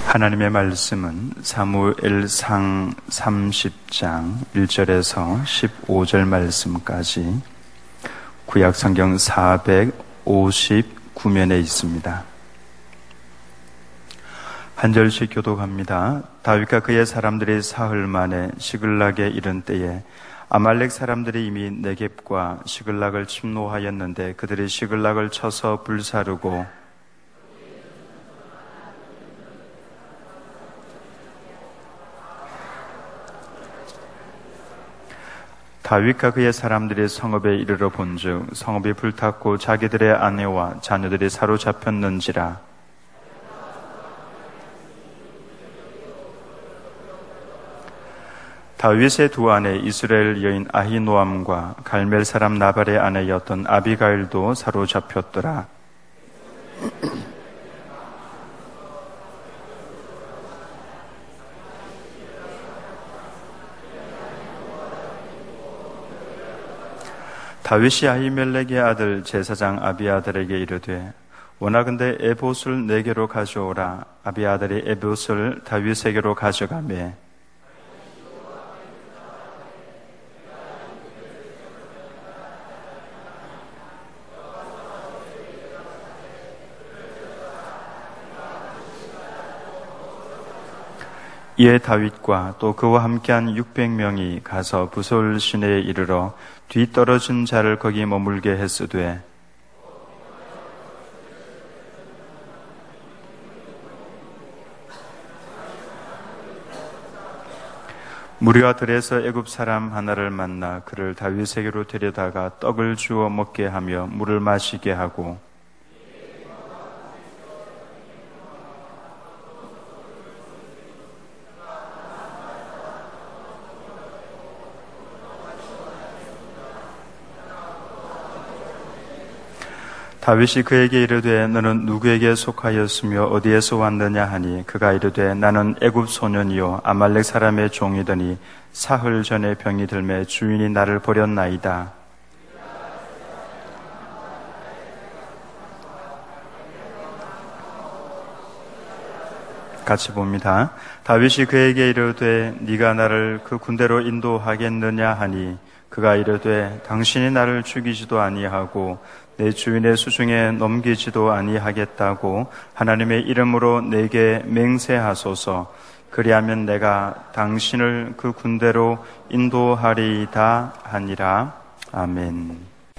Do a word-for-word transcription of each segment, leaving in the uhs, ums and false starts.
하나님의 말씀은 사무엘상 삼십 장 일 절에서 십오 절 말씀까지 구약성경 사백오십구 면에 있습니다. 한 절씩 교독합니다. 다윗과 그의 사람들이 사흘 만에 시글락에 이른 때에 아말렉 사람들이 이미 네겝과 시글락을 침노하였는데 그들이 시글락을 쳐서 불사르고 다윗과 그의 사람들이 성읍에 이르러 본즉 성읍이 불탔고 자기들의 아내와 자녀들이 사로잡혔는지라. 다윗의 두 아내 이스라엘 여인 아히노암과 갈멜 사람 나발의 아내였던 아비가일도 사로잡혔더라. 다윗이 아히멜렉의 아들 제사장 아비아달에게 이르되 원하건대 에봇을 내게로 가져오라. 아비아달이 에봇을 다윗에게로 가져가매 이에 다윗과 또 그와 함께한 육백 명이 가서 부솔 시내에 이르러 뒤떨어진 자를 거기 머물게 했으되 무리와 들에서 애굽 사람 하나를 만나 그를 다윗에게로 데려다가 떡을 주어 먹게 하며 물을 마시게 하고 다윗이 그에게 이르되 너는 누구에게 속하였으며 어디에서 왔느냐 하니 그가 이르되 나는 애굽 소년이요 아말렉 사람의 종이더니 사흘 전에 병이 들매 주인이 나를 버렸나이다. 같이 봅니다. 다윗이 그에게 이르되 네가 나를 그 군대로 인도하겠느냐 하니 그가 이르되 당신이 나를 죽이지도 아니하고 내 주인의 수중에 넘기지도 아니하겠다고 하나님의 이름으로 내게 맹세하소서. 그리하면 내가 당신을 그 군대로 인도하리이다 하니라. 아멘.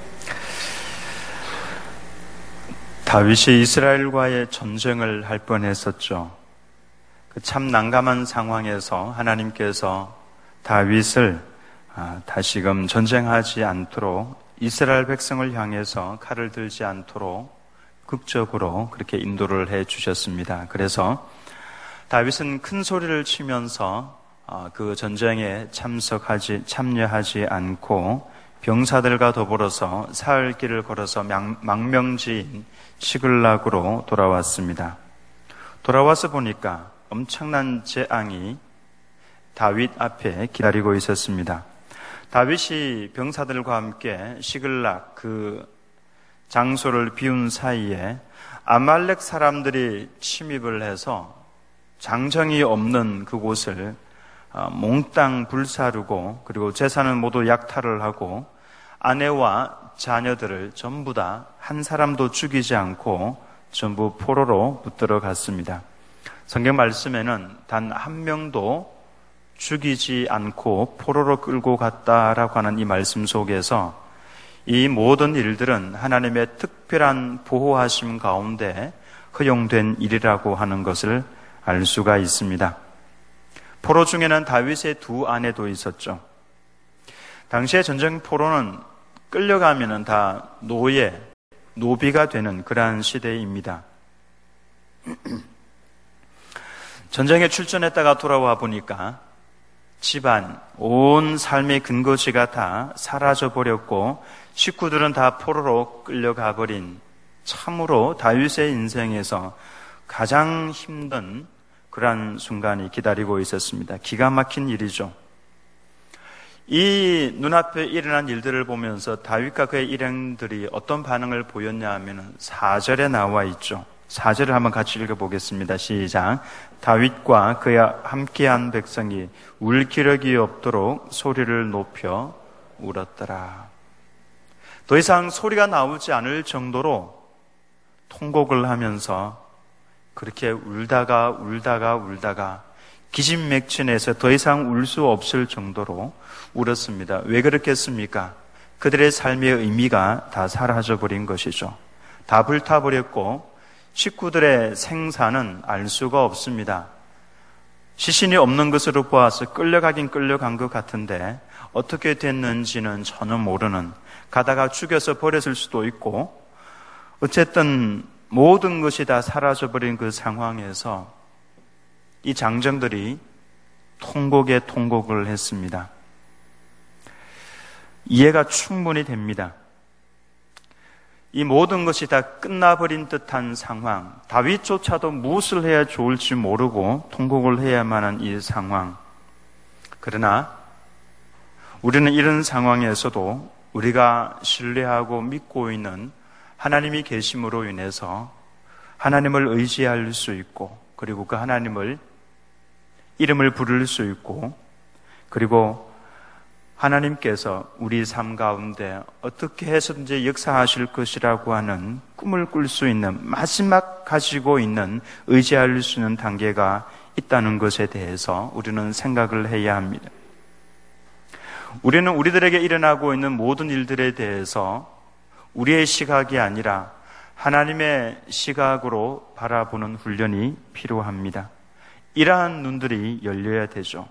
다윗이 이스라엘과의 전쟁을 할 뻔했었죠. 그 참 난감한 상황에서 하나님께서 다윗을 다시금 전쟁하지 않도록 이스라엘 백성을 향해서 칼을 들지 않도록 극적으로 그렇게 인도를 해 주셨습니다. 그래서 다윗은 큰 소리를 치면서 그 전쟁에 참석하지, 참여하지 않고 병사들과 더불어서 사흘 길을 걸어서 망명지인 시글락으로 돌아왔습니다. 돌아와서 보니까 엄청난 재앙이 다윗 앞에 기다리고 있었습니다. 다윗이 병사들과 함께 시글락 그 장소를 비운 사이에 아말렉 사람들이 침입을 해서 장정이 없는 그곳을 몽땅 불사르고 그리고 재산을 모두 약탈을 하고 아내와 자녀들을 전부 다 한 사람도 죽이지 않고 전부 포로로 붙들어 갔습니다. 성경 말씀에는 단 한 명도 죽이지 않고 포로로 끌고 갔다라고 하는 이 말씀 속에서 이 모든 일들은 하나님의 특별한 보호하심 가운데 허용된 일이라고 하는 것을 알 수가 있습니다. 포로 중에는 다윗의 두 아내도 있었죠. 당시의 전쟁 포로는 끌려가면은 다 노예, 노비가 되는 그러한 시대입니다. 전쟁에 출전했다가 돌아와 보니까 집안, 온 삶의 근거지가 다 사라져버렸고 식구들은 다 포로로 끌려가 버린 참으로 다윗의 인생에서 가장 힘든 그러한 순간이 기다리고 있었습니다. 기가 막힌 일이죠. 이 눈앞에 일어난 일들을 보면서 다윗과 그의 일행들이 어떤 반응을 보였냐 하면 사 절에 나와 있죠. 사 절을 한번 같이 읽어보겠습니다. 시작. 다윗과 그와 함께한 백성이 울 기력이 없도록 소리를 높여 울었더라. 더 이상 소리가 나오지 않을 정도로 통곡을 하면서 그렇게 울다가 울다가 울다가 기진맥진해서 더 이상 울 수 없을 정도로 울었습니다. 왜 그렇겠습니까? 그들의 삶의 의미가 다 사라져버린 것이죠. 다 불타버렸고 식구들의 생사는 알 수가 없습니다. 시신이 없는 것으로 보아서 끌려가긴 끌려간 것 같은데 어떻게 됐는지는 전혀 모르는, 가다가 죽여서 버렸을 수도 있고, 어쨌든 모든 것이 다 사라져버린 그 상황에서 이 장정들이 통곡에 통곡을 했습니다. 이해가 충분히 됩니다. 이 모든 것이 다 끝나버린 듯한 상황, 다윗조차도 무엇을 해야 좋을지 모르고 통곡을 해야만 하는 이 상황. 그러나 우리는 이런 상황에서도 우리가 신뢰하고 믿고 있는 하나님이 계심으로 인해서 하나님을 의지할 수 있고, 그리고 그 하나님을 이름을 부를 수 있고, 그리고 하나님께서 우리 삶 가운데 어떻게 해서든지 역사하실 것이라고 하는 꿈을 꿀 수 있는, 마지막 가지고 있는, 의지할 수 있는 단계가 있다는 것에 대해서 우리는 생각을 해야 합니다. 우리는 우리들에게 일어나고 있는 모든 일들에 대해서 우리의 시각이 아니라 하나님의 시각으로 바라보는 훈련이 필요합니다. 이러한 눈들이 열려야 되죠.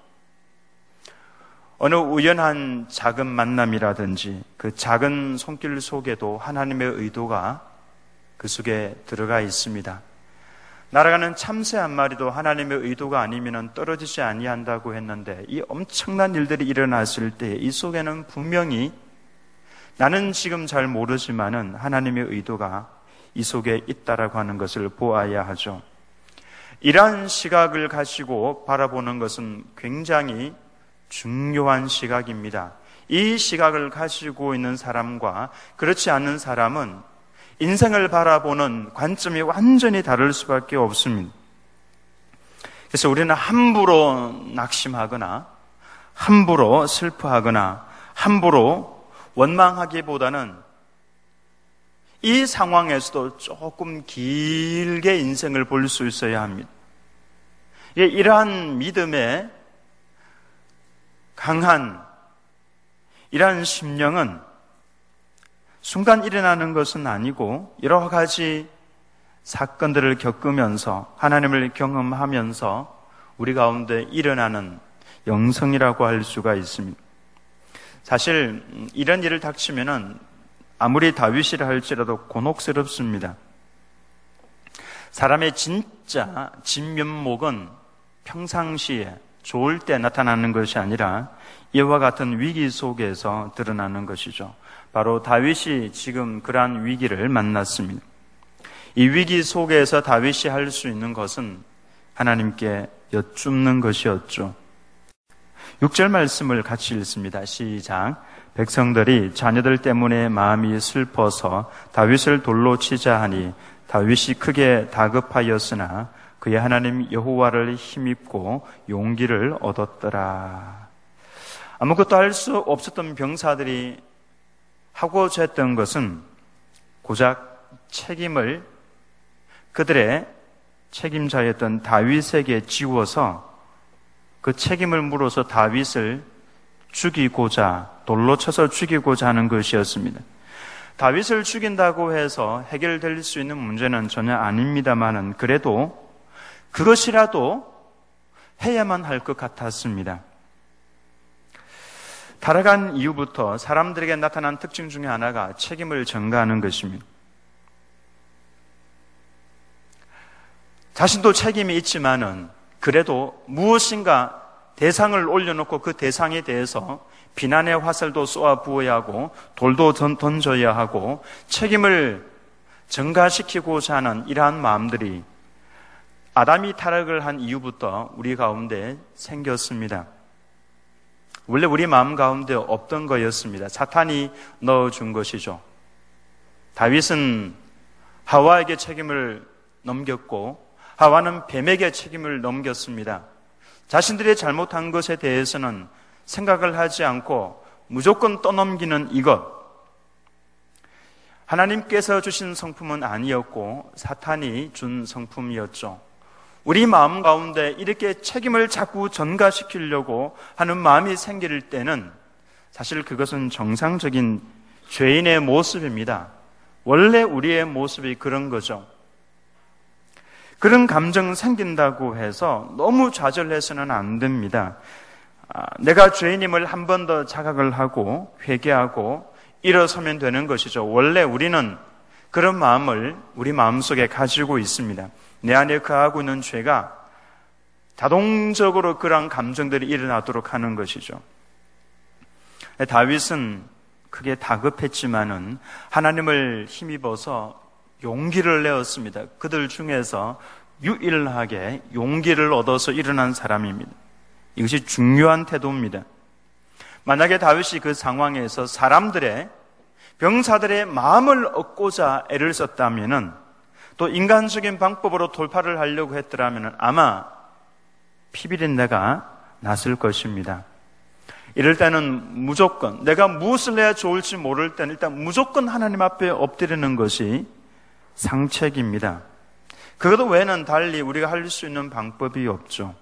어느 우연한 작은 만남이라든지 그 작은 손길 속에도 하나님의 의도가 그 속에 들어가 있습니다. 날아가는 참새 한 마리도 하나님의 의도가 아니면 떨어지지 아니한다고 했는데, 이 엄청난 일들이 일어났을 때 이 속에는 분명히 나는 지금 잘 모르지만은 하나님의 의도가 이 속에 있다라고 하는 것을 보아야 하죠. 이러한 시각을 가지고 바라보는 것은 굉장히 중요한 시각입니다. 이 시각을 가지고 있는 사람과 그렇지 않은 사람은 인생을 바라보는 관점이 완전히 다를 수밖에 없습니다. 그래서 우리는 함부로 낙심하거나 함부로 슬퍼하거나 함부로 원망하기보다는 이 상황에서도 조금 길게 인생을 볼 수 있어야 합니다. 이러한 믿음의 강한 이러한 심령은 순간 일어나는 것은 아니고 여러 가지 사건들을 겪으면서 하나님을 경험하면서 우리 가운데 일어나는 영성이라고 할 수가 있습니다. 사실 이런 일을 닥치면은 아무리 다윗이라 할지라도 곤혹스럽습니다. 사람의 진짜 진면목은 평상시에 좋을 때 나타나는 것이 아니라 이와 같은 위기 속에서 드러나는 것이죠. 바로 다윗이 지금 그러한 위기를 만났습니다. 이 위기 속에서 다윗이 할 수 있는 것은 하나님께 여쭙는 것이었죠. 육 절 말씀을 같이 읽습니다. 시작. 백성들이 자녀들 때문에 마음이 슬퍼서 다윗을 돌로 치자 하니 다윗이 크게 다급하였으나 그의 하나님 여호와를 힘입고 용기를 얻었더라. 아무것도 할 수 없었던 병사들이 하고자 했던 것은 고작 책임을 그들의 책임자였던 다윗에게 지워서 그 책임을 물어서 다윗을 죽이고자, 돌로 쳐서 죽이고자 하는 것이었습니다. 다윗을 죽인다고 해서 해결될 수 있는 문제는 전혀 아닙니다만은 그래도 그것이라도 해야만 할 것 같았습니다. 타락한 이후부터 사람들에게 나타난 특징 중에 하나가 책임을 전가하는 것입니다. 자신도 책임이 있지만은 그래도 무엇인가 대상을 올려놓고 그 대상에 대해서 비난의 화살도 쏘아 부어야 하고 돌도 던져야 하고 책임을 전가시키고자 하는 이러한 마음들이 아담이 타락을 한 이후부터 우리 가운데 생겼습니다. 원래 우리 마음 가운데 없던 거였습니다. 사탄이 넣어준 것이죠. 다윗은 하와에게 책임을 넘겼고 하와는 뱀에게 책임을 넘겼습니다. 자신들이 잘못한 것에 대해서는 생각을 하지 않고 무조건 떠넘기는 이것. 하나님께서 주신 성품은 아니었고 사탄이 준 성품이었죠. 우리 마음 가운데 이렇게 책임을 자꾸 전가시키려고 하는 마음이 생길 때는 사실 그것은 정상적인 죄인의 모습입니다. 원래 우리의 모습이 그런 거죠. 그런 감정 생긴다고 해서 너무 좌절해서는 안 됩니다. 내가 죄인임을 한 번 더 자각을 하고 회개하고 일어서면 되는 것이죠. 원래 우리는 그런 마음을 우리 마음속에 가지고 있습니다. 내 안에 거하고 있는 죄가 자동적으로 그런 감정들이 일어나도록 하는 것이죠. 다윗은 크게 다급했지만은 하나님을 힘입어서 용기를 내었습니다. 그들 중에서 유일하게 용기를 얻어서 일어난 사람입니다. 이것이 중요한 태도입니다. 만약에 다윗이 그 상황에서 사람들의, 병사들의 마음을 얻고자 애를 썼다면은, 또 인간적인 방법으로 돌파를 하려고 했더라면 아마 피비린내가 났을 것입니다. 이럴 때는 무조건, 내가 무엇을 해야 좋을지 모를 때는 일단 무조건 하나님 앞에 엎드리는 것이 상책입니다. 그것 외에는 달리 우리가 할 수 있는 방법이 없죠.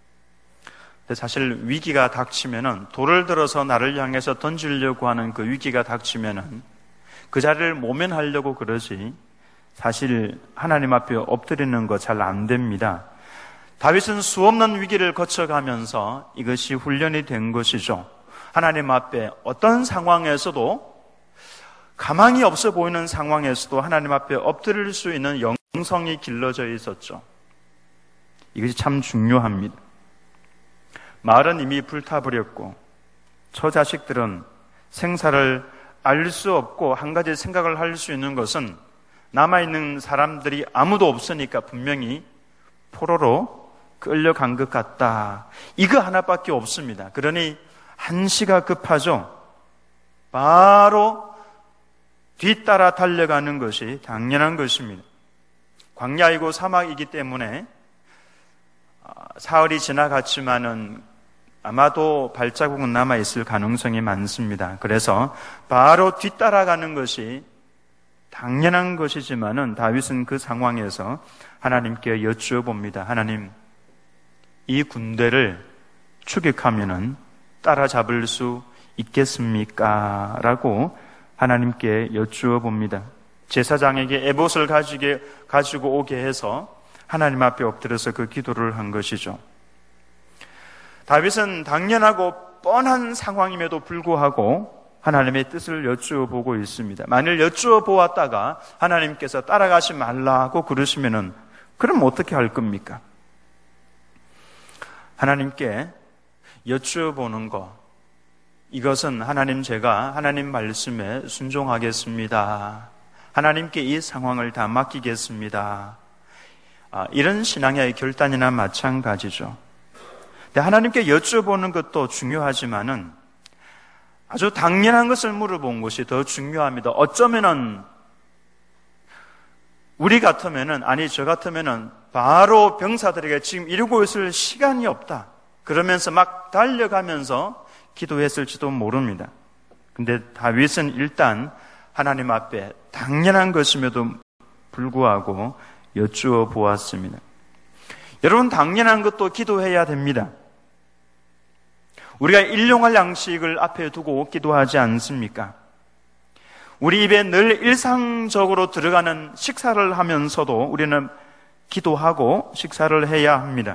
사실 위기가 닥치면은, 돌을 들어서 나를 향해서 던지려고 하는 그 위기가 닥치면은 그 자리를 모면하려고 그러지, 사실 하나님 앞에 엎드리는 거 잘 안 됩니다. 다윗은 수없는 위기를 거쳐가면서 이것이 훈련이 된 것이죠. 하나님 앞에 어떤 상황에서도, 가망이 없어 보이는 상황에서도 하나님 앞에 엎드릴 수 있는 영성이 길러져 있었죠. 이것이 참 중요합니다. 마을은 이미 불타버렸고 처자식들은 생사를 알 수 없고 한 가지 생각을 할 수 있는 것은 남아있는 사람들이 아무도 없으니까 분명히 포로로 끌려간 것 같다. 이거 하나밖에 없습니다. 그러니 한시가 급하죠. 바로 뒤따라 달려가는 것이 당연한 것입니다. 광야이고 사막이기 때문에 사흘이 지나갔지만은 아마도 발자국은 남아있을 가능성이 많습니다. 그래서 바로 뒤따라가는 것이 당연한 것이지만은 다윗은 그 상황에서 하나님께 여쭈어 봅니다. 하나님, 이 군대를 추격하면은 따라잡을 수 있겠습니까? 라고 하나님께 여쭈어 봅니다. 제사장에게 에봇을 가지게, 가지고 오게 해서 하나님 앞에 엎드려서 그 기도를 한 것이죠. 다윗은 당연하고 뻔한 상황임에도 불구하고 하나님의 뜻을 여쭈어 보고 있습니다. 만일 여쭈어 보았다가 하나님께서 따라가지 말라고 그러시면은 그럼 어떻게 할 겁니까? 하나님께 여쭈어 보는 것, 이것은 하나님, 제가 하나님 말씀에 순종하겠습니다. 하나님께 이 상황을 다 맡기겠습니다. 아, 이런 신앙의 결단이나 마찬가지죠. 하나님께 여쭤보는 것도 중요하지만은 아주 당연한 것을 물어본 것이 더 중요합니다. 어쩌면은 우리 같으면은, 아니 저 같으면은 바로 병사들에게 지금 이러고 있을 시간이 없다 그러면서 막 달려가면서 기도했을지도 모릅니다. 근데 다윗은 일단 하나님 앞에 당연한 것임에도 불구하고 여쭈어 보았습니다. 여러분, 당연한 것도 기도해야 됩니다. 우리가 일용할 양식을 앞에 두고 기도하지 않습니까? 우리 입에 늘 일상적으로 들어가는 식사를 하면서도 우리는 기도하고 식사를 해야 합니다.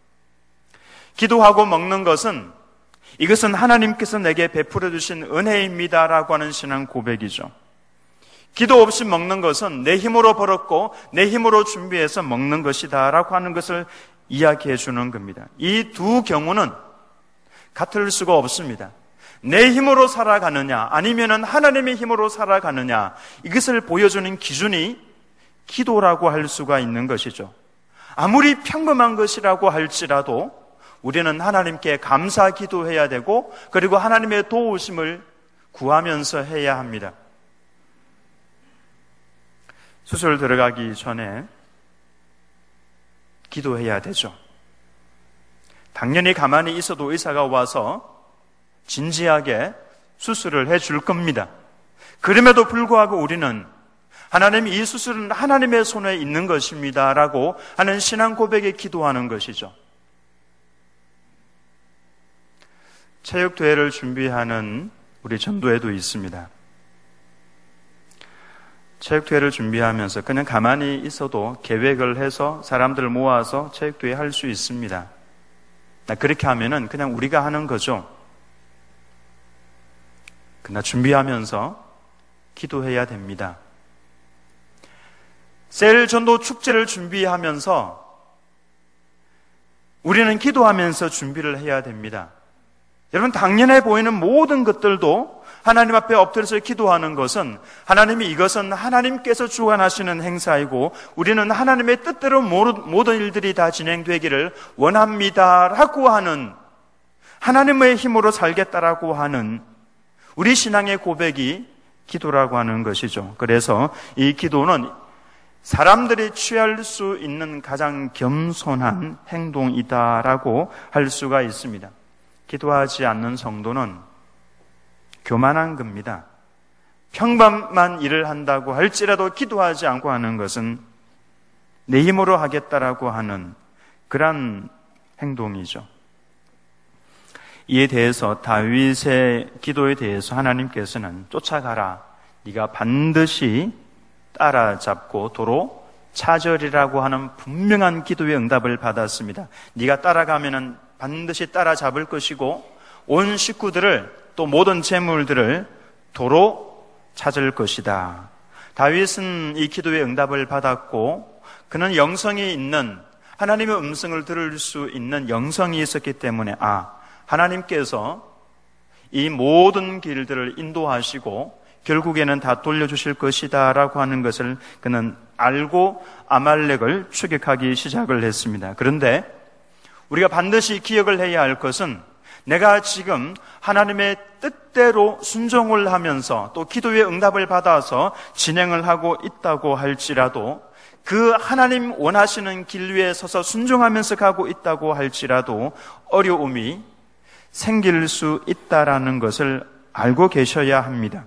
기도하고 먹는 것은, 이것은 하나님께서 내게 베풀어 주신 은혜입니다라고 하는 신앙 고백이죠. 기도 없이 먹는 것은 내 힘으로 벌었고 내 힘으로 준비해서 먹는 것이다 라고 하는 것을 이야기해 주는 겁니다. 이 두 경우는 같을 수가 없습니다. 내 힘으로 살아가느냐 아니면 하나님의 힘으로 살아가느냐, 이것을 보여주는 기준이 기도라고 할 수가 있는 것이죠. 아무리 평범한 것이라고 할지라도 우리는 하나님께 감사 기도해야 되고, 그리고 하나님의 도우심을 구하면서 해야 합니다. 수술 들어가기 전에 기도해야 되죠. 당연히 가만히 있어도 의사가 와서 진지하게 수술을 해줄 겁니다. 그럼에도 불구하고 우리는 하나님, 이 수술은 하나님의 손에 있는 것입니다 라고 하는 신앙 고백에 기도하는 것이죠. 체육대회를 준비하는 우리 전도회도 있습니다. 체육대회를 준비하면서 그냥 가만히 있어도 계획을 해서 사람들을 모아서 체육대회 할 수 있습니다. 그렇게 하면은 그냥 우리가 하는 거죠. 그러나 준비하면서 기도해야 됩니다. 셀 전도 축제를 준비하면서 우리는 기도하면서 준비를 해야 됩니다. 여러분, 당연해 보이는 모든 것들도 하나님 앞에 엎드려서 기도하는 것은 하나님이 이것은 하나님께서 주관하시는 행사이고 우리는 하나님의 뜻대로 모든 일들이 다 진행되기를 원합니다라고 하는, 하나님의 힘으로 살겠다라고 하는 우리 신앙의 고백이 기도라고 하는 것이죠. 그래서 이 기도는 사람들이 취할 수 있는 가장 겸손한 행동이다라고 할 수가 있습니다. 기도하지 않는 성도는 교만한 겁니다. 평범한 일을 한다고 할지라도 기도하지 않고 하는 것은 내 힘으로 하겠다라고 하는 그런 행동이죠. 이에 대해서 다윗의 기도에 대해서 하나님께서는 쫓아가라, 네가 반드시 따라잡고 도로 차절이라고 하는 분명한 기도의 응답을 받았습니다. 네가 따라가면은 반드시 따라잡을 것이고 온 식구들을 또 모든 재물들을 도로 찾을 것이다. 다윗은 이 기도의 응답을 받았고 그는 영성이 있는, 하나님의 음성을 들을 수 있는 영성이 있었기 때문에 아, 하나님께서 이 모든 길들을 인도하시고 결국에는 다 돌려주실 것이다 라고 하는 것을 그는 알고 아말렉을 추격하기 시작을 했습니다. 그런데 우리가 반드시 기억을 해야 할 것은 내가 지금 하나님의 뜻대로 순종을 하면서 또 기도의 응답을 받아서 진행을 하고 있다고 할지라도, 그 하나님 원하시는 길 위에 서서 순종하면서 가고 있다고 할지라도 어려움이 생길 수 있다라는 것을 알고 계셔야 합니다.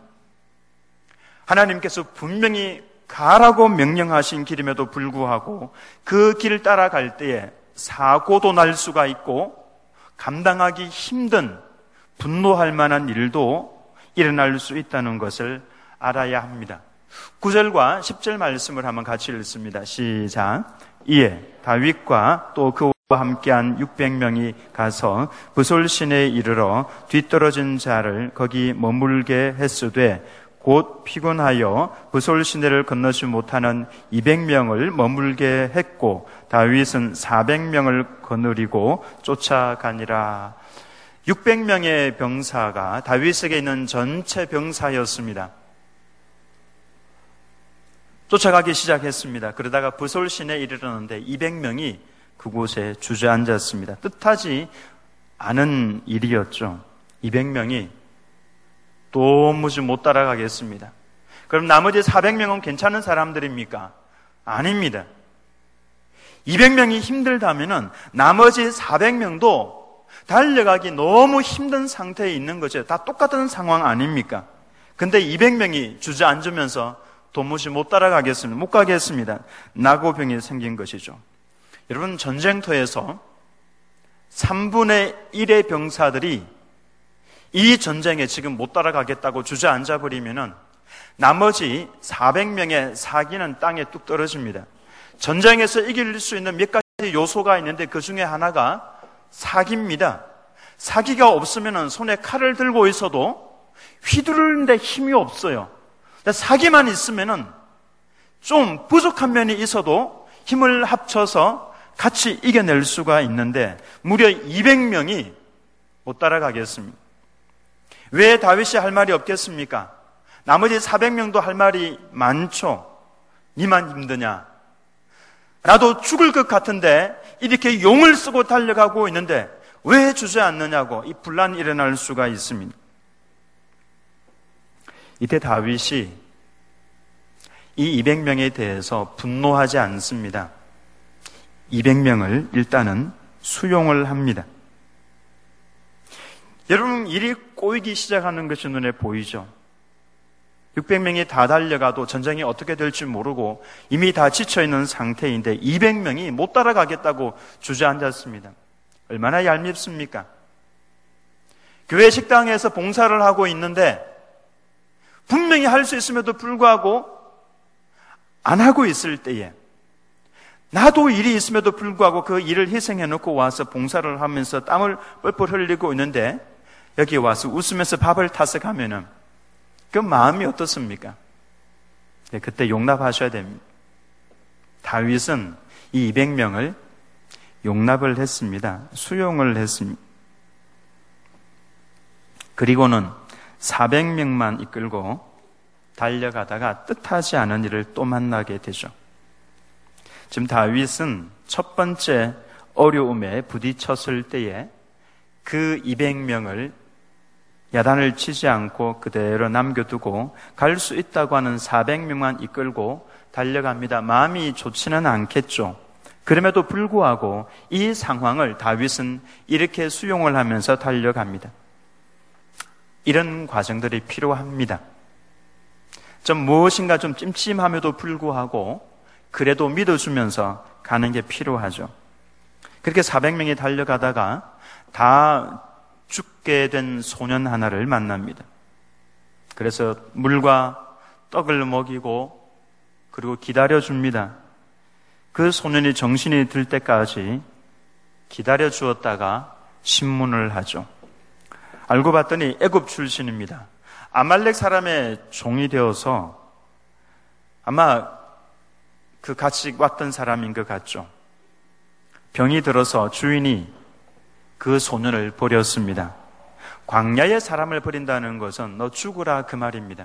하나님께서 분명히 가라고 명령하신 길임에도 불구하고 그 길 따라갈 때에 사고도 날 수가 있고 감당하기 힘든, 분노할 만한 일도 일어날 수 있다는 것을 알아야 합니다. 구 절과 십 절 말씀을 한번 같이 읽습니다. 시작. 이에 다윗과 또 그와 함께한 육백 명이 가서 부솔시내에 이르러 뒤떨어진 자를 거기 머물게 했으되 곧 피곤하여 부솔 시내를 건너지 못하는 이백 명을 머물게 했고 다윗은 사백 명을 거느리고 쫓아가니라. 육백 명의 병사가 다윗에게 있는 전체 병사였습니다. 쫓아가기 시작했습니다. 그러다가 부솔 시내에 이르렀는데 이백 명이 그곳에 주저앉았습니다. 뜻하지 않은 일이었죠. 이백 명이 도무지 못 따라가겠습니다. 그럼 나머지 사백 명은 괜찮은 사람들입니까? 아닙니다. 이백 명이 힘들다면은 나머지 사백 명도 달려가기 너무 힘든 상태에 있는 거죠. 다 똑같은 상황 아닙니까? 근데 이백 명이 주저앉으면서 도무지 못 따라가겠습니다. 못 가겠습니다. 낙오병이 생긴 것이죠. 여러분, 전쟁터에서 삼분의 일의 병사들이 이 전쟁에 지금 못 따라가겠다고 주저앉아 버리면은 나머지 사백 명의 사기는 땅에 뚝 떨어집니다. 전쟁에서 이길 수 있는 몇 가지 요소가 있는데 그 중에 하나가 사기입니다. 사기가 없으면은 손에 칼을 들고 있어도 휘두르는데 힘이 없어요. 사기만 있으면은 좀 부족한 면이 있어도 힘을 합쳐서 같이 이겨낼 수가 있는데 무려 이백 명이 못 따라가겠습니다. 왜 다윗이 할 말이 없겠습니까? 나머지 사백 명도 할 말이 많죠. 니만 힘드냐? 나도 죽을 것 같은데 이렇게 용을 쓰고 달려가고 있는데 왜 주저앉느냐고 이 분란이 일어날 수가 있습니다. 이때 다윗이 이 이백 명에 대해서 분노하지 않습니다. 이백 명을 일단은 수용을 합니다. 여러분, 일이 꼬이기 시작하는 것이 눈에 보이죠? 육백 명이 다 달려가도 전쟁이 어떻게 될지 모르고 이미 다 지쳐있는 상태인데 이백 명이 못 따라가겠다고 주저앉았습니다. 얼마나 얄밉습니까? 교회 식당에서 봉사를 하고 있는데 분명히 할 수 있음에도 불구하고 안 하고 있을 때에, 나도 일이 있음에도 불구하고 그 일을 희생해놓고 와서 봉사를 하면서 땀을 뻘뻘 흘리고 있는데 여기 와서 웃으면서 밥을 타서 가면은 그 마음이 어떻습니까? 네, 그때 용납하셔야 됩니다. 다윗은 이 이백 명을 용납을 했습니다. 수용을 했습니다. 그리고는 사백 명만 이끌고 달려가다가 뜻하지 않은 일을 또 만나게 되죠. 지금 다윗은 첫 번째 어려움에 부딪혔을 때에 그 이백 명을 야단을 치지 않고 그대로 남겨두고 갈 수 있다고 하는 사백 명만 이끌고 달려갑니다. 마음이 좋지는 않겠죠. 그럼에도 불구하고 이 상황을 다윗은 이렇게 수용을 하면서 달려갑니다. 이런 과정들이 필요합니다. 좀 무엇인가 좀 찜찜함에도 불구하고 그래도 믿어주면서 가는 게 필요하죠. 그렇게 사백 명이 달려가다가 다 죽게 된 소년 하나를 만납니다. 그래서 물과 떡을 먹이고 그리고 기다려줍니다. 그 소년이 정신이 들 때까지 기다려주었다가 신문을 하죠. 알고 봤더니 애굽 출신입니다. 아말렉 사람의 종이 되어서 아마 그 같이 왔던 사람인 것 같죠. 병이 들어서 주인이 그 소년을 버렸습니다. 광야에 사람을 버린다는 것은 너 죽으라 그 말입니다.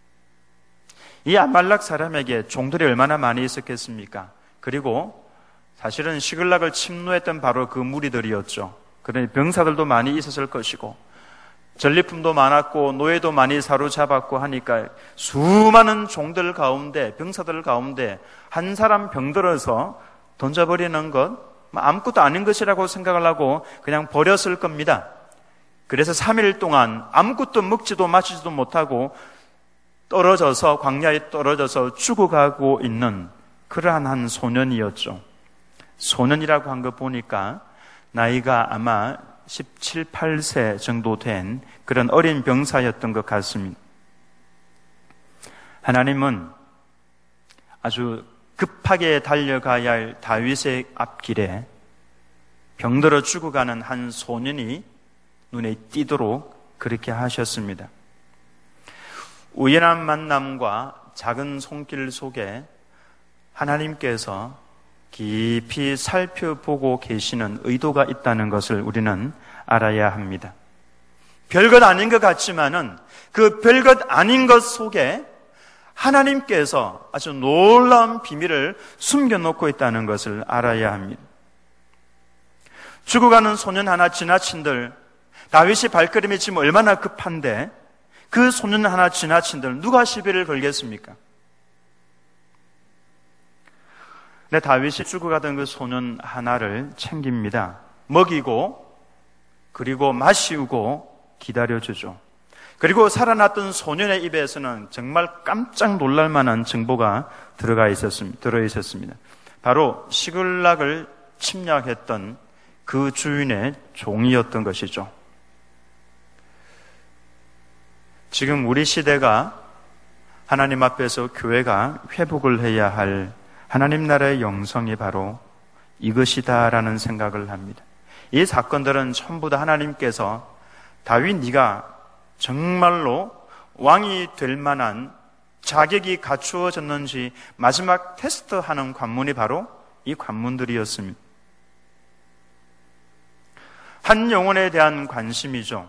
이 아말렉 사람에게 종들이 얼마나 많이 있었겠습니까? 그리고 사실은 시글락을 침노했던 바로 그 무리들이었죠. 그러니 병사들도 많이 있었을 것이고 전리품도 많았고 노예도 많이 사로잡았고 하니까 수많은 종들 가운데, 병사들 가운데 한 사람 병들어서 던져버리는 것 아무것도 아닌 것이라고 생각을 하고 그냥 버렸을 겁니다. 그래서 삼 일 동안 아무것도 먹지도 마시지도 못하고 떨어져서 광야에 떨어져서 죽어가고 있는 그러한 한 소년이었죠. 소년이라고 한 거 보니까 나이가 아마 십칠, 팔 세 정도 된 그런 어린 병사였던 것 같습니다. 하나님은 아주 급하게 달려가야 할 다윗의 앞길에 병들어 죽어가는 한 소년이 눈에 띄도록 그렇게 하셨습니다. 우연한 만남과 작은 손길 속에 하나님께서 깊이 살펴보고 계시는 의도가 있다는 것을 우리는 알아야 합니다. 별것 아닌 것 같지만은 그 별것 아닌 것 속에 하나님께서 아주 놀라운 비밀을 숨겨놓고 있다는 것을 알아야 합니다. 죽어가는 소년 하나 지나친들, 다윗이 발걸음이 지금 얼마나 급한데 그 소년 하나 지나친들 누가 시비를 걸겠습니까? 네, 다윗이 죽어가던 그 소년 하나를 챙깁니다. 먹이고 그리고 마시우고 기다려주죠. 그리고 살아났던 소년의 입에서는 정말 깜짝 놀랄 만한 정보가 들어가 있었습니다. 들어 있었습니다. 바로 시글락을 침략했던 그 주인의 종이었던 것이죠. 지금 우리 시대가 하나님 앞에서 교회가 회복을 해야 할 하나님 나라의 영성이 바로 이것이다라는 생각을 합니다. 이 사건들은 전부 다 하나님께서 다윗 네가 정말로 왕이 될 만한 자격이 갖추어졌는지 마지막 테스트하는 관문이 바로 이 관문들이었습니다. 한 영혼에 대한 관심이죠.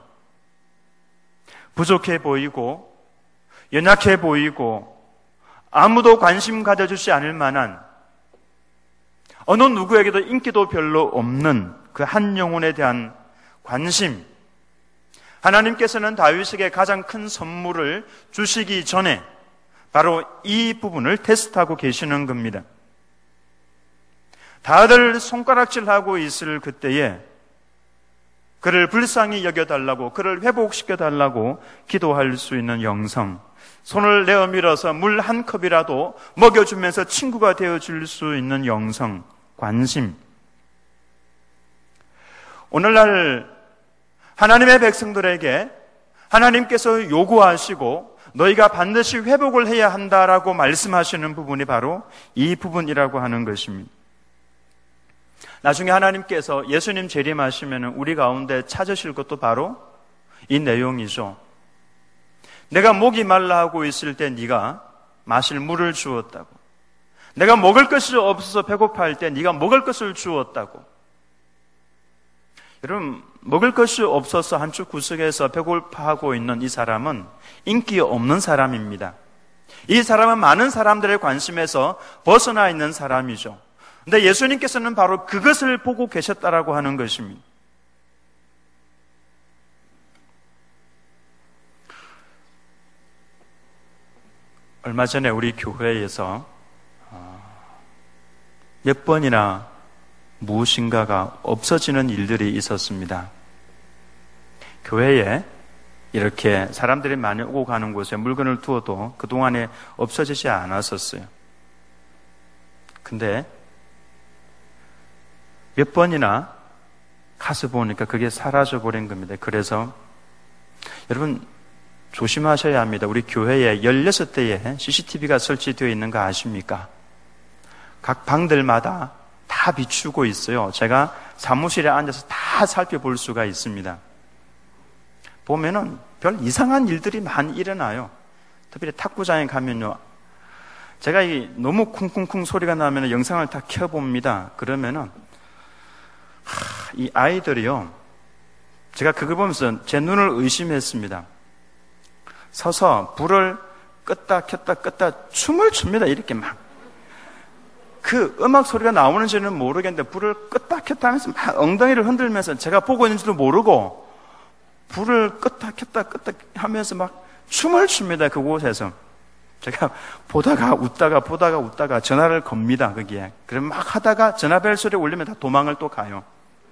부족해 보이고 연약해 보이고 아무도 관심 가져주지 않을 만한 어느 누구에게도 인기도 별로 없는 그 한 영혼에 대한 관심, 하나님께서는 다윗에게 가장 큰 선물을 주시기 전에 바로 이 부분을 테스트하고 계시는 겁니다. 다들 손가락질하고 있을 그때에 그를 불쌍히 여겨달라고, 그를 회복시켜달라고 기도할 수 있는 영성, 손을 내어 밀어서 물 한 컵이라도 먹여주면서 친구가 되어줄 수 있는 영성, 관심. 오늘날 하나님의 백성들에게 하나님께서 요구하시고 너희가 반드시 회복을 해야 한다라고 말씀하시는 부분이 바로 이 부분이라고 하는 것입니다. 나중에 하나님께서 예수님 재림하시면 우리 가운데 찾으실 것도 바로 이 내용이죠. 내가 목이 말라 하고 있을 때 네가 마실 물을 주었다고. 내가 먹을 것이 없어서 배고파할 때 네가 먹을 것을 주었다고. 여러분, 먹을 것이 없어서 한쪽 구석에서 배고파하고 있는 이 사람은 인기 없는 사람입니다. 이 사람은 많은 사람들의 관심에서 벗어나 있는 사람이죠. 근데 예수님께서는 바로 그것을 보고 계셨다라고 하는 것입니다. 얼마 전에 우리 교회에서 몇 번이나 무엇인가가 없어지는 일들이 있었습니다. 교회에 이렇게 사람들이 많이 오고 가는 곳에 물건을 두어도 그동안에 없어지지 않았었어요. 근데 몇 번이나 가서 보니까 그게 사라져버린 겁니다. 그래서 여러분 조심하셔야 합니다. 우리 교회에 열여섯 대의 씨씨티비가 설치되어 있는 거 아십니까? 각 방들마다 다 비추고 있어요. 제가 사무실에 앉아서 다 살펴볼 수가 있습니다. 보면은 별 이상한 일들이 많이 일어나요. 특별히 탁구장에 가면요. 제가 이 너무 쿵쿵쿵 소리가 나면 영상을 다 켜봅니다. 그러면은 하, 이 아이들이요. 제가 그거 보면서 제 눈을 의심했습니다. 서서 불을 껐다 켰다 껐다 춤을 춥니다. 이렇게 막. 그 음악 소리가 나오는지는 모르겠는데 불을 껐다 켰다 하면서 막 엉덩이를 흔들면서 제가 보고 있는지도 모르고 불을 껐다 켰다 껐다 하면서 막 춤을 춥니다. 그곳에서. 제가 보다가 웃다가 보다가 웃다가 전화를 겁니다. 거기에. 그럼 막 하다가 전화벨 소리 울리면 다 도망을 또 가요.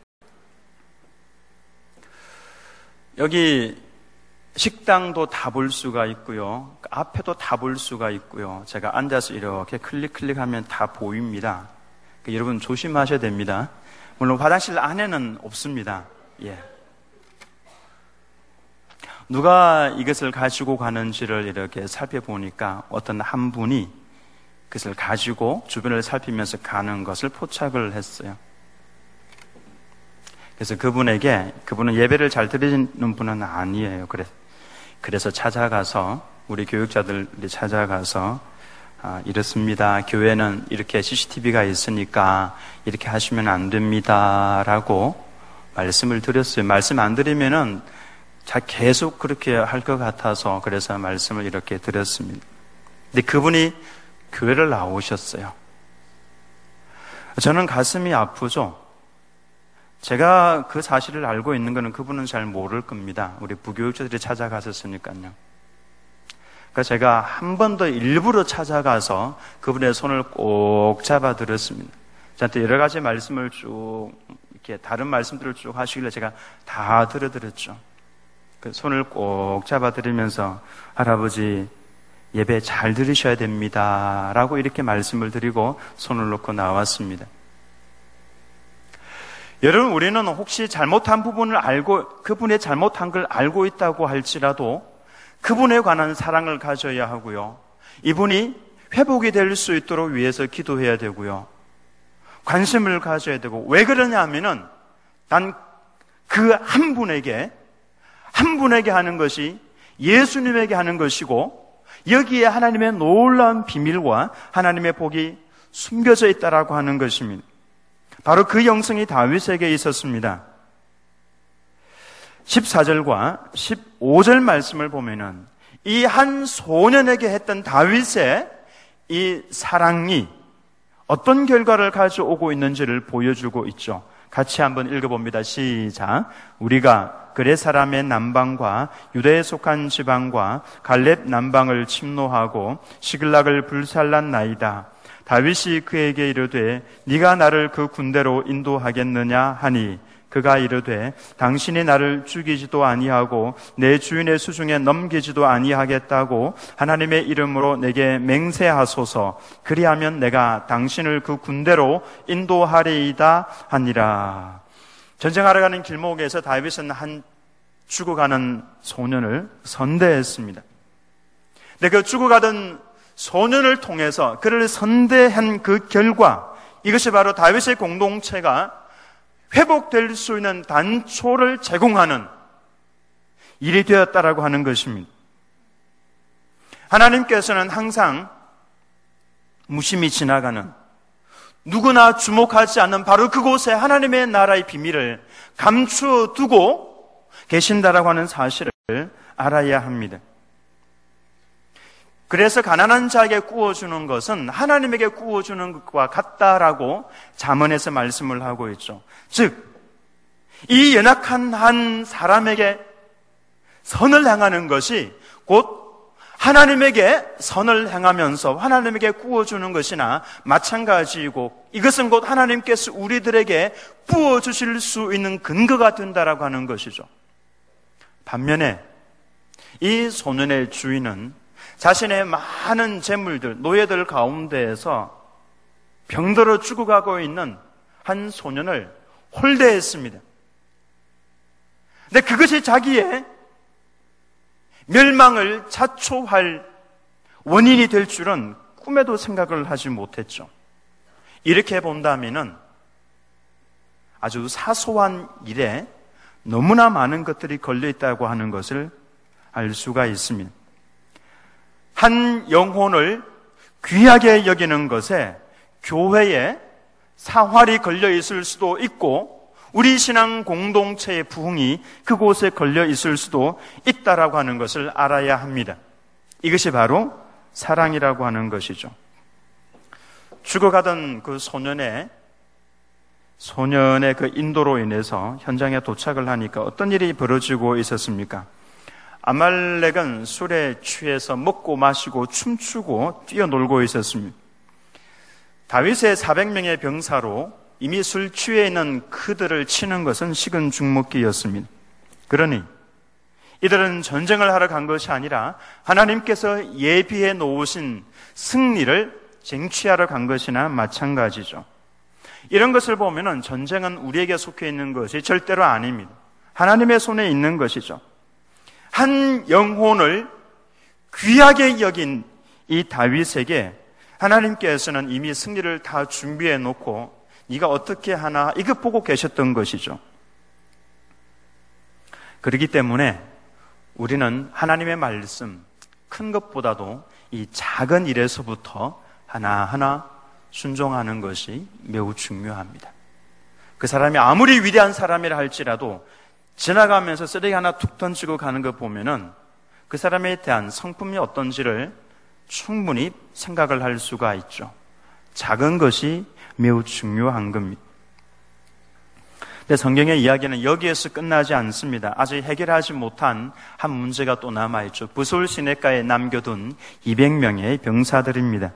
여기 식당도 다 볼 수가 있고요. 앞에도 다 볼 수가 있고요. 제가 앉아서 이렇게 클릭 클릭하면 다 보입니다. 그러니까 여러분 조심하셔야 됩니다. 물론 화장실 안에는 없습니다. 예. 누가 이것을 가지고 가는지를 이렇게 살펴보니까 어떤 한 분이 그것을 가지고 주변을 살피면서 가는 것을 포착을 했어요. 그래서 그분에게, 그분은 예배를 잘 드리는 분은 아니에요. 그래서 그래서 찾아가서 우리 교육자들이 찾아가서 아, 이렇습니다. 교회는 이렇게 씨씨티비가 있으니까 이렇게 하시면 안 됩니다라고 말씀을 드렸어요. 말씀 안 드리면은 자 계속 그렇게 할 것 같아서 그래서 말씀을 이렇게 드렸습니다. 근데 그분이 교회를 나오셨어요. 저는 가슴이 아프죠. 제가 그 사실을 알고 있는 거는 그분은 잘 모를 겁니다. 우리 부교육자들이 찾아갔었으니까요. 그러니까 제가 한 번 더 일부러 찾아가서 그분의 손을 꼭 잡아 드렸습니다. 저한테 여러 가지 말씀을 쭉, 이렇게 다른 말씀들을 쭉 하시길래 제가 다 들어드렸죠. 그 손을 꼭 잡아 드리면서 할아버지 예배 잘 들으셔야 됩니다. 라고 이렇게 말씀을 드리고 손을 놓고 나왔습니다. 여러분, 우리는 혹시 잘못한 부분을 알고, 그분의 잘못한 걸 알고 있다고 할지라도 그분에 관한 사랑을 가져야 하고요. 이분이 회복이 될 수 있도록 위해서 기도해야 되고요. 관심을 가져야 되고, 왜 그러냐 하면은 단 그 한 분에게, 한 분에게 하는 것이 예수님에게 하는 것이고, 여기에 하나님의 놀라운 비밀과 하나님의 복이 숨겨져 있다라고 하는 것입니다. 바로 그 영성이 다윗에게 있었습니다. 십사 절과 십오 절 말씀을 보면은 이 한 소년에게 했던 다윗의 이 사랑이 어떤 결과를 가져오고 있는지를 보여주고 있죠. 같이 한번 읽어봅니다. 시작. 우리가 그레 사람의 남방과 유대에 속한 지방과 갈렙 남방을 침노하고 시글락을 불살랐나이다. 다윗이 그에게 이르되 네가 나를 그 군대로 인도하겠느냐 하니 그가 이르되 당신이 나를 죽이지도 아니하고 내 주인의 수중에 넘기지도 아니하겠다고 하나님의 이름으로 내게 맹세하소서. 그리하면 내가 당신을 그 군대로 인도하리이다 하니라. 전쟁하러 가는 길목에서 다윗은 한 죽어가는 소년을 선대했습니다. 근데 그 죽어가던 소년을 통해서 그를 선대한 그 결과, 이것이 바로 다윗의 공동체가 회복될 수 있는 단초를 제공하는 일이 되었다라고 하는 것입니다. 하나님께서는 항상 무심히 지나가는, 누구나 주목하지 않는 바로 그곳에 하나님의 나라의 비밀을 감추어 두고 계신다라고 하는 사실을 알아야 합니다. 그래서 가난한 자에게 구워주는 것은 하나님에게 구워주는 것과 같다라고 잠언에서 말씀을 하고 있죠. 즉, 이 연약한 한 사람에게 선을 행하는 것이 곧 하나님에게 선을 행하면서 하나님에게 구워주는 것이나 마찬가지이고, 이것은 곧 하나님께서 우리들에게 부어주실 수 있는 근거가 된다라고 하는 것이죠. 반면에 이 소년의 주인은 자신의 많은 재물들, 노예들 가운데에서 병들어 죽어가고 있는 한 소년을 홀대했습니다. 근데 그것이 자기의 멸망을 자초할 원인이 될 줄은 꿈에도 생각을 하지 못했죠. 이렇게 본다면은 아주 사소한 일에 너무나 많은 것들이 걸려있다고 하는 것을 알 수가 있습니다. 한 영혼을 귀하게 여기는 것에 교회에 사활이 걸려 있을 수도 있고, 우리 신앙 공동체의 부흥이 그곳에 걸려 있을 수도 있다라고 하는 것을 알아야 합니다. 이것이 바로 사랑이라고 하는 것이죠. 죽어가던 그 소년의 소년의 그 인도로 인해서 현장에 도착을 하니까 어떤 일이 벌어지고 있었습니까? 아말렉은 술에 취해서 먹고 마시고 춤추고 뛰어놀고 있었습니다. 다윗의 사백 명의 병사로 이미 술 취해 있는 그들을 치는 것은 식은 죽 먹기였습니다. 그러니 이들은 전쟁을 하러 간 것이 아니라 하나님께서 예비해 놓으신 승리를 쟁취하러 간 것이나 마찬가지죠. 이런 것을 보면은 전쟁은 우리에게 속해 있는 것이 절대로 아닙니다. 하나님의 손에 있는 것이죠. 한 영혼을 귀하게 여긴 이 다윗에게 하나님께서는 이미 승리를 다 준비해 놓고 네가 어떻게 하나 이거 보고 계셨던 것이죠. 그렇기 때문에 우리는 하나님의 말씀, 큰 것보다도 이 작은 일에서부터 하나하나 순종하는 것이 매우 중요합니다. 그 사람이 아무리 위대한 사람이라 할지라도 지나가면서 쓰레기 하나 툭 던지고 가는 거 보면은 그 사람에 대한 성품이 어떤지를 충분히 생각을 할 수가 있죠. 작은 것이 매우 중요한 겁니다. 근데 성경의 이야기는 여기에서 끝나지 않습니다. 아직 해결하지 못한 한 문제가 또 남아있죠. 부솔 시내가에 남겨둔 이백 명의 병사들입니다.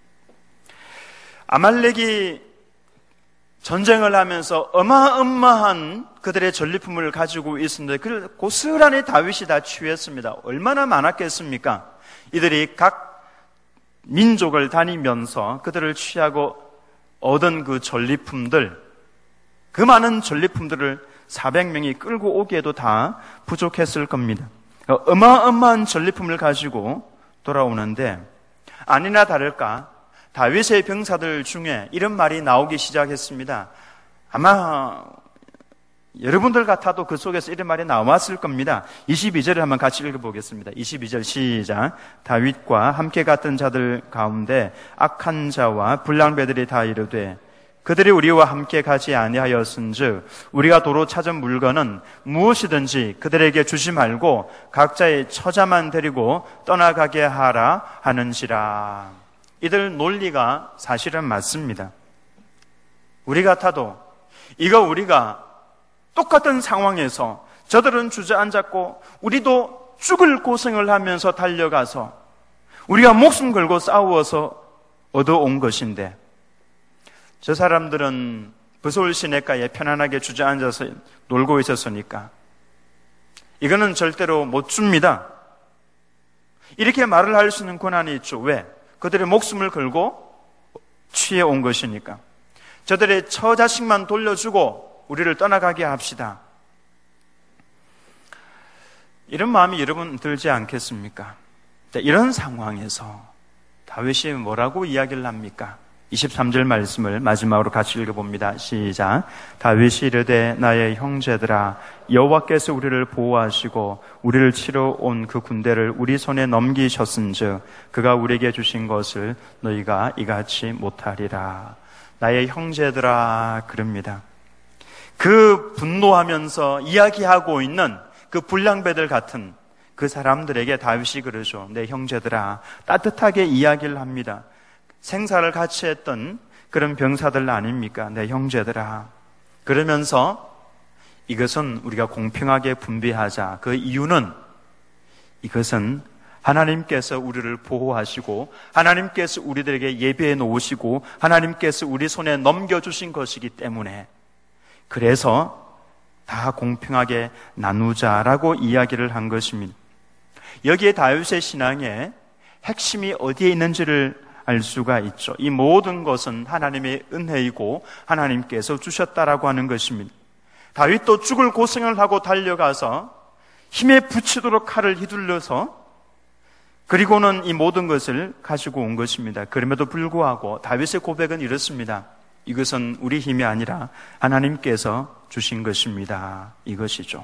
아말렉이 전쟁을 하면서 어마어마한 그들의 전리품을 가지고 있었는데 그를 고스란히 다윗이 다 취했습니다. 얼마나 많았겠습니까? 이들이 각 민족을 다니면서 그들을 취하고 얻은 그 전리품들, 그 많은 전리품들을 사백 명이 끌고 오기에도 다 부족했을 겁니다. 어마어마한 전리품을 가지고 돌아오는데 아니나 다를까 다윗의 병사들 중에 이런 말이 나오기 시작했습니다. 아마 여러분들 같아도 그 속에서 이런 말이 나왔을 겁니다. 이십이 절을 한번 같이 읽어보겠습니다. 이십이 절 시작. 다윗과 함께 갔던 자들 가운데 악한 자와 불량배들이 다 이르되 그들이 우리와 함께 가지 아니하였은즉 우리가 도로 찾은 물건은 무엇이든지 그들에게 주지 말고 각자의 처자만 데리고 떠나가게 하라 하는지라. 이들 논리가 사실은 맞습니다. 우리 같아도 이거 우리가 똑같은 상황에서 저들은 주저앉았고 우리도 죽을 고생을 하면서 달려가서 우리가 목숨 걸고 싸워서 얻어온 것인데 저 사람들은 부서울 시내가에 편안하게 주저앉아서 놀고 있었으니까 이거는 절대로 못 줍니다. 이렇게 말을 할 수 있는 권한이 있죠. 왜? 그들의 목숨을 걸고 취해온 것이니까. 저들의 처자식만 돌려주고 우리를 떠나가게 합시다. 이런 마음이 여러분 들지 않겠습니까? 이런 상황에서 다윗이 뭐라고 이야기를 합니까? 이십삼 절 말씀을 마지막으로 같이 읽어봅니다. 시작. 다윗이 이르되 나의 형제들아 여호와께서 우리를 보호하시고 우리를 치러 온 그 군대를 우리 손에 넘기셨은즉 그가 우리에게 주신 것을 너희가 이같이 못하리라. 나의 형제들아 그럽니다. 그 분노하면서 이야기하고 있는 그 불량배들 같은 그 사람들에게 다윗이 그러죠. 내 형제들아, 따뜻하게 이야기를 합니다. 생사를 같이 했던 그런 병사들 아닙니까? 내 형제들아. 그러면서 이것은 우리가 공평하게 분배하자. 그 이유는 이것은 하나님께서 우리를 보호하시고 하나님께서 우리들에게 예배해 놓으시고 하나님께서 우리 손에 넘겨주신 것이기 때문에 그래서 다 공평하게 나누자라고 이야기를 한 것입니다. 여기에 다윗의 신앙의 핵심이 어디에 있는지를 알 수가 있죠. 이 모든 것은 하나님의 은혜이고 하나님께서 주셨다라고 하는 것입니다. 다윗도 죽을 고생을 하고 달려가서 힘에 부치도록 칼을 휘둘러서 그리고는 이 모든 것을 가지고 온 것입니다. 그럼에도 불구하고 다윗의 고백은 이렇습니다. 이것은 우리 힘이 아니라 하나님께서 주신 것입니다. 이것이죠.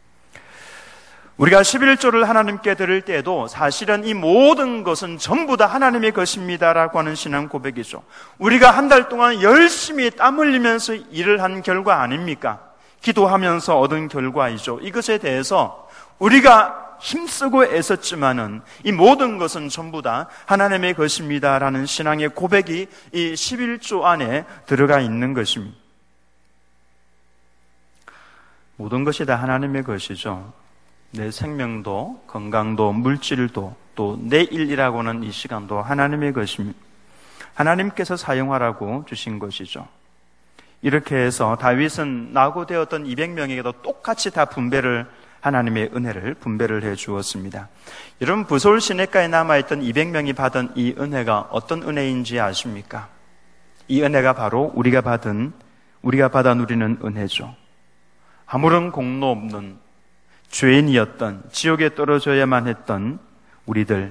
우리가 십일조를 하나님께 드릴 때에도 사실은 이 모든 것은 전부 다 하나님의 것입니다라고 하는 신앙 고백이죠. 우리가 한 달 동안 열심히 땀 흘리면서 일을 한 결과 아닙니까? 기도하면서 얻은 결과이죠. 이것에 대해서 우리가 힘쓰고 애썼지만은 이 모든 것은 전부 다 하나님의 것입니다라는 신앙의 고백이 이 십일조 안에 들어가 있는 것입니다. 모든 것이 다 하나님의 것이죠. 내 생명도 건강도 물질도 또 내일이라고는 이 시간도 하나님의 것입니다. 하나님께서 사용하라고 주신 것이죠. 이렇게 해서 다윗은 낙오되었던 이백 명에게도 똑같이 다 분배를 하나님의 은혜를 분배를 해 주었습니다. 여러분 부서울 시내가에 남아있던 이백 명이 받은 이 은혜가 어떤 은혜인지 아십니까? 이 은혜가 바로 우리가 받은 우리가 받아 누리는 은혜죠. 아무런 공로 없는 죄인이었던 지옥에 떨어져야만 했던 우리들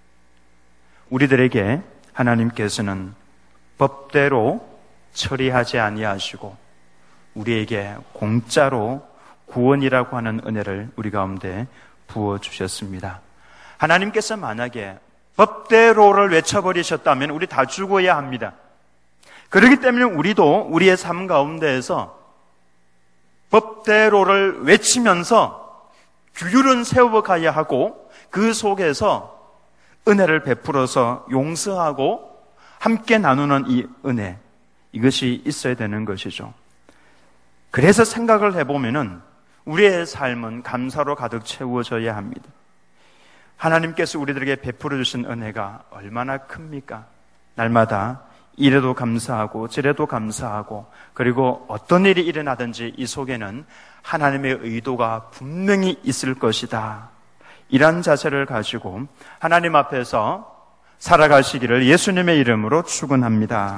우리들에게 하나님께서는 법대로 처리하지 아니하시고 우리에게 공짜로 구원이라고 하는 은혜를 우리 가운데 부어주셨습니다. 하나님께서 만약에 법대로를 외쳐버리셨다면 우리 다 죽어야 합니다. 그렇기 때문에 우리도 우리의 삶 가운데에서 법대로를 외치면서 규율은 세워가야 하고 그 속에서 은혜를 베풀어서 용서하고 함께 나누는 이 은혜, 이것이 있어야 되는 것이죠. 그래서 생각을 해보면은 우리의 삶은 감사로 가득 채워져야 합니다. 하나님께서 우리들에게 베풀어 주신 은혜가 얼마나 큽니까? 날마다 이래도 감사하고 저래도 감사하고 그리고 어떤 일이 일어나든지 이 속에는 하나님의 의도가 분명히 있을 것이다. 이런 자세를 가지고 하나님 앞에서 살아가시기를 예수님의 이름으로 축원합니다.